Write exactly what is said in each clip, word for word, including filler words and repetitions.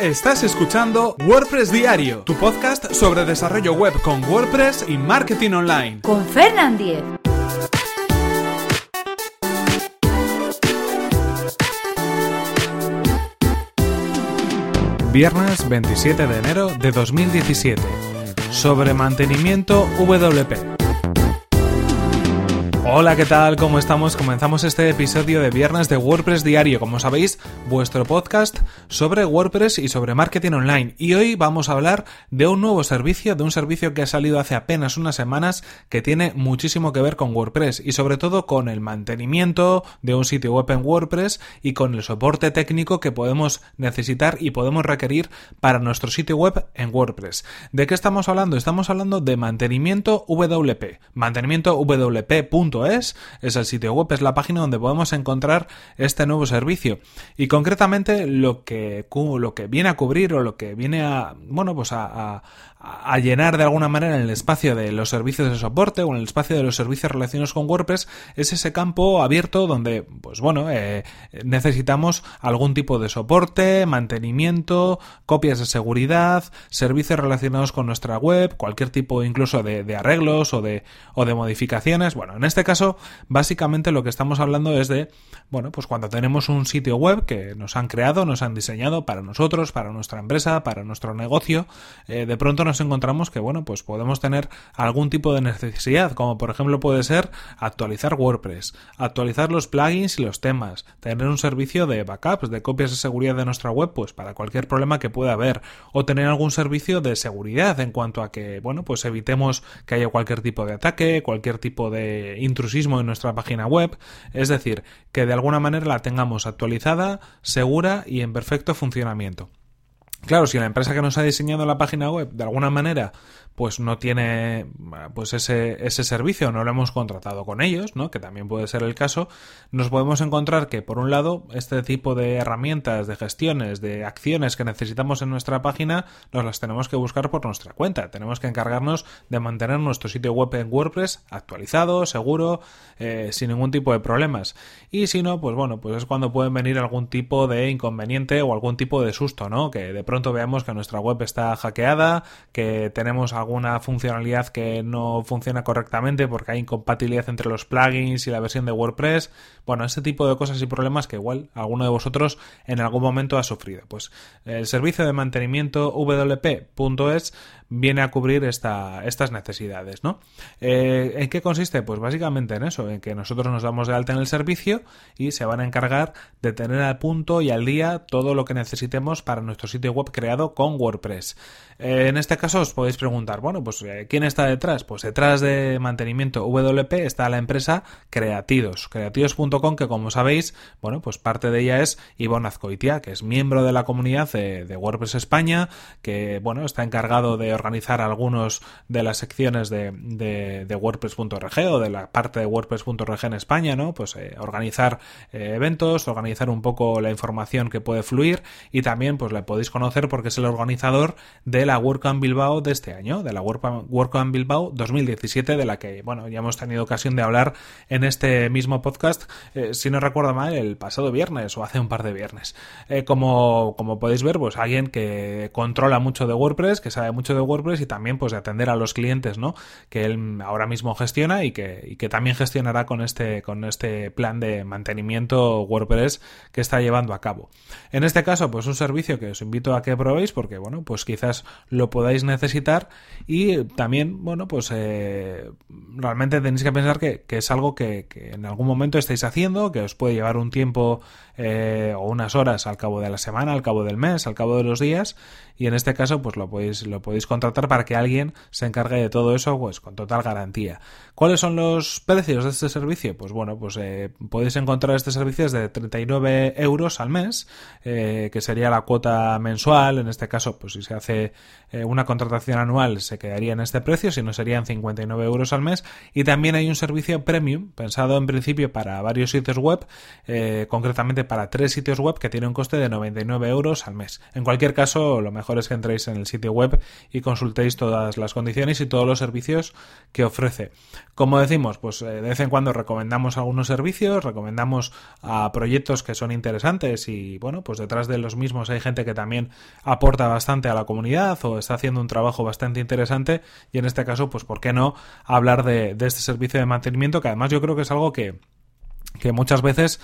Estás escuchando WordPress Diario, tu podcast sobre desarrollo web con WordPress y marketing online. Con Fernand Diez. Viernes veintisiete de enero de dos mil diecisiete. Sobre mantenimiento W P. Hola, ¿qué tal? ¿Cómo estamos? Comenzamos este episodio de Viernes de WordPress Diario, como sabéis, vuestro podcast sobre WordPress y sobre marketing online. Y hoy vamos a hablar de un nuevo servicio, de un servicio que ha salido hace apenas unas semanas, que tiene muchísimo que ver con WordPress y sobre todo con el mantenimiento de un sitio web en WordPress y con el soporte técnico que podemos necesitar y podemos requerir para nuestro sitio web en WordPress. ¿De qué estamos hablando? Estamos hablando de mantenimiento W P. Mantenimiento W P punto es es el sitio web, es la página donde podemos encontrar este nuevo servicio. Y concretamente lo que, lo que viene a cubrir o lo que viene a, bueno, pues a, a a llenar de alguna manera en el espacio de los servicios de soporte o en el espacio de los servicios relacionados con WordPress es ese campo abierto donde, pues bueno, eh, necesitamos algún tipo de soporte, mantenimiento, copias de seguridad, servicios relacionados con nuestra web, cualquier tipo incluso de, de arreglos o de, o de modificaciones. Bueno, en este caso, básicamente lo que estamos hablando es de, bueno, pues cuando tenemos un sitio web que nos han creado, nos han diseñado para nosotros, para nuestra empresa, para nuestro negocio, eh, de pronto nos nos encontramos que, bueno, pues podemos tener algún tipo de necesidad, como por ejemplo puede ser actualizar WordPress, actualizar los plugins y los temas, tener un servicio de backups, de copias de seguridad de nuestra web, pues para cualquier problema que pueda haber, o tener algún servicio de seguridad en cuanto a que, bueno, pues evitemos que haya cualquier tipo de ataque, cualquier tipo de intrusismo en nuestra página web, es decir, que de alguna manera la tengamos actualizada, segura y en perfecto funcionamiento. Claro, si la empresa que nos ha diseñado la página web de alguna manera pues no tiene pues ese, ese servicio, no lo hemos contratado con ellos, ¿no? Que también puede ser el caso, nos podemos encontrar que por un lado este tipo de herramientas, de gestiones, de acciones que necesitamos en nuestra página nos las tenemos que buscar por nuestra cuenta, tenemos que encargarnos de mantener nuestro sitio web en WordPress actualizado, seguro, eh, sin ningún tipo de problemas. Y si no, pues bueno, pues es cuando pueden venir algún tipo de inconveniente o algún tipo de susto, ¿no? Que de pronto veamos que nuestra web está hackeada, que tenemos alguna funcionalidad que no funciona correctamente porque hay incompatibilidad entre los plugins y la versión de WordPress. Bueno, ese tipo de cosas y problemas que igual alguno de vosotros en algún momento ha sufrido. Pues el servicio de mantenimiento W P punto es viene a cubrir esta, estas necesidades, ¿no? Eh, ¿En qué consiste? Pues básicamente en eso, en que nosotros nos damos de alta en el servicio y se van a encargar de tener al punto y al día todo lo que necesitemos para nuestro sitio web creado con WordPress. Eh, en este caso os podéis preguntar, bueno, pues ¿quién está detrás? Pues detrás de mantenimiento W P está la empresa Creatidos, creatidos punto com, que como sabéis, bueno, pues parte de ella es Ivonne Azcoitia, que es miembro de la comunidad de, de WordPress España, que, bueno, está encargado de organizar algunos de las secciones de, de, de WordPress punto org o de la parte de WordPress punto org en España, ¿no? Pues eh, organizar eh, eventos, organizar un poco la información que puede fluir y también pues le podéis conocer porque es el organizador de la WordCamp Bilbao de este año, de la WordCamp Bilbao dos mil diecisiete, de la que, bueno, ya hemos tenido ocasión de hablar en este mismo podcast, eh, si no recuerdo mal, el pasado viernes o hace un par de viernes. Eh, como, como podéis ver, pues alguien que controla mucho de WordPress, que sabe mucho de WordPress y también pues de atender a los clientes, ¿no? Que él ahora mismo gestiona y que, y que también gestionará con este, con este plan de mantenimiento WordPress que está llevando a cabo. En este caso, pues un servicio que os invito a que probéis porque, bueno, pues quizás lo podáis necesitar y también, bueno, pues eh, realmente tenéis que pensar que, que es algo que, que en algún momento estáis haciendo, que os puede llevar un tiempo eh, o unas horas al cabo de la semana, al cabo del mes, al cabo de los días, y en este caso pues lo podéis, lo podéis contratar para que alguien se encargue de todo eso pues con total garantía. ¿Cuáles son los precios de este servicio? Pues bueno, pues eh, podéis encontrar este servicio desde treinta y nueve euros al mes, eh, que sería la cuota mensual. En este caso, pues si se hace eh, una contratación anual se quedaría en este precio, si no serían cincuenta y nueve euros al mes. Y también hay un servicio premium pensado en principio para varios sitios web, eh, concretamente para tres sitios web, que tiene un coste de noventa y nueve euros al mes. En cualquier caso, lo mejor es que entréis en el sitio web y consultéis todas las condiciones y todos los servicios que ofrece. Como decimos, pues eh, de vez en cuando recomendamos algunos servicios, recomendamos a proyectos que son interesantes y bueno, pues detrás de los mismos hay gente que también aporta bastante a la comunidad o está haciendo un trabajo bastante interesante, y en este caso, pues por qué no hablar de, de este servicio de mantenimiento, que además yo creo que es algo que que muchas veces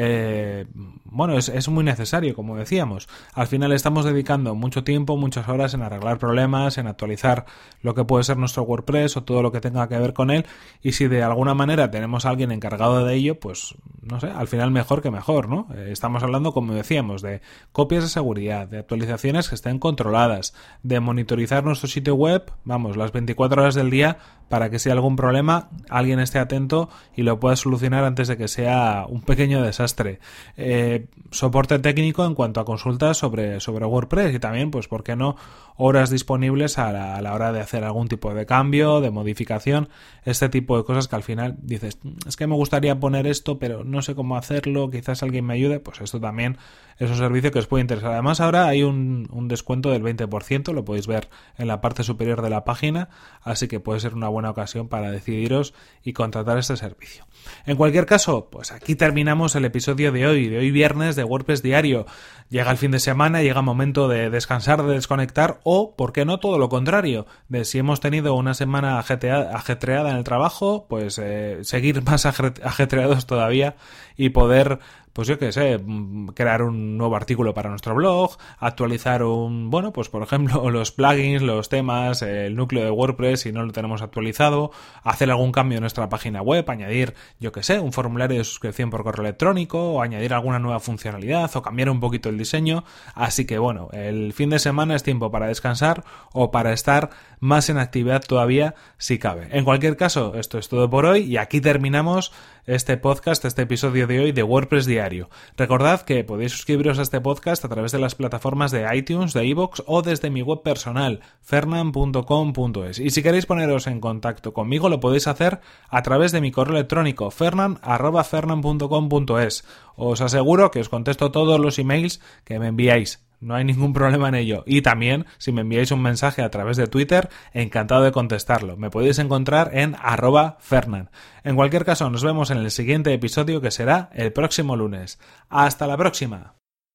eh, bueno es, es muy necesario, como decíamos. Al final estamos dedicando mucho tiempo, muchas horas en arreglar problemas, en actualizar lo que puede ser nuestro WordPress o todo lo que tenga que ver con él, y si de alguna manera tenemos a alguien encargado de ello, pues no sé, al final mejor que mejor, ¿no? Eh, estamos hablando, como decíamos, de copias de seguridad, de actualizaciones que estén controladas, de monitorizar nuestro sitio web, vamos, las veinticuatro horas del día, para que si hay algún problema alguien esté atento y lo pueda solucionar antes de que sea un pequeño desastre. Eh, soporte técnico en cuanto a consultas sobre, sobre WordPress, y también, pues, ¿por qué no?, horas disponibles a la, a la hora de hacer algún tipo de cambio, de modificación, este tipo de cosas que al final dices, es que me gustaría poner esto, pero no sé cómo hacerlo, quizás alguien me ayude. Pues esto también es un servicio que os puede interesar. Además, ahora hay un, un descuento del veinte por ciento, lo podéis ver en la parte superior de la página, así que puede ser una buena ocasión para decidiros y contratar este servicio. En cualquier caso, pues aquí terminamos el episodio de hoy, de hoy viernes de WordPress Diario. Llega el fin de semana, llega el momento de descansar, de desconectar, o, ¿por qué no?, todo lo contrario, de si hemos tenido una semana ajetreada en el trabajo, pues eh, seguir más ajetreados todavía y poder, pues yo qué sé, crear un nuevo artículo para nuestro blog, actualizar un, bueno, pues por ejemplo, los plugins, los temas, el núcleo de WordPress si no lo tenemos actualizado, hacer algún cambio en nuestra página web, añadir, yo qué sé, un formulario de suscripción por correo electrónico, o añadir alguna nueva funcionalidad, o cambiar un poquito el diseño. Así que bueno, el fin de semana es tiempo para descansar o para estar más en actividad todavía si cabe. En cualquier caso, esto es todo por hoy, y aquí terminamos este podcast, este episodio de hoy de WordPress Diario. Recordad que podéis suscribiros a este podcast a través de las plataformas de iTunes, de iVoox o desde mi web personal, fernan punto com punto es. Y si queréis poneros en contacto conmigo, lo podéis hacer a través de mi correo electrónico, fernan arroba fernan punto com punto es. Os aseguro que os contesto todos los emails que me enviáis. No hay ningún problema en ello. Y también, si me enviáis un mensaje a través de Twitter, encantado de contestarlo. Me podéis encontrar en arroba fernan. En cualquier caso, nos vemos en el siguiente episodio, que será el próximo lunes. ¡Hasta la próxima!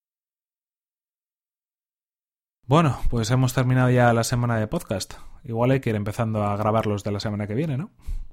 Bueno, pues hemos terminado ya la semana de podcast. Igual hay que ir empezando a grabar los de la semana que viene, ¿no?